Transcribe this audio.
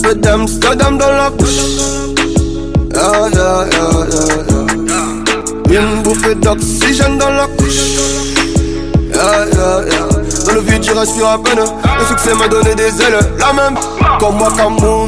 peu d'Amsterdam dans la bouche. Une bouffée d'oxygène dans la couche. Dans le vide, je respire à peine. Le succès m'a donné des ailes. La même comme moi, Cameroun.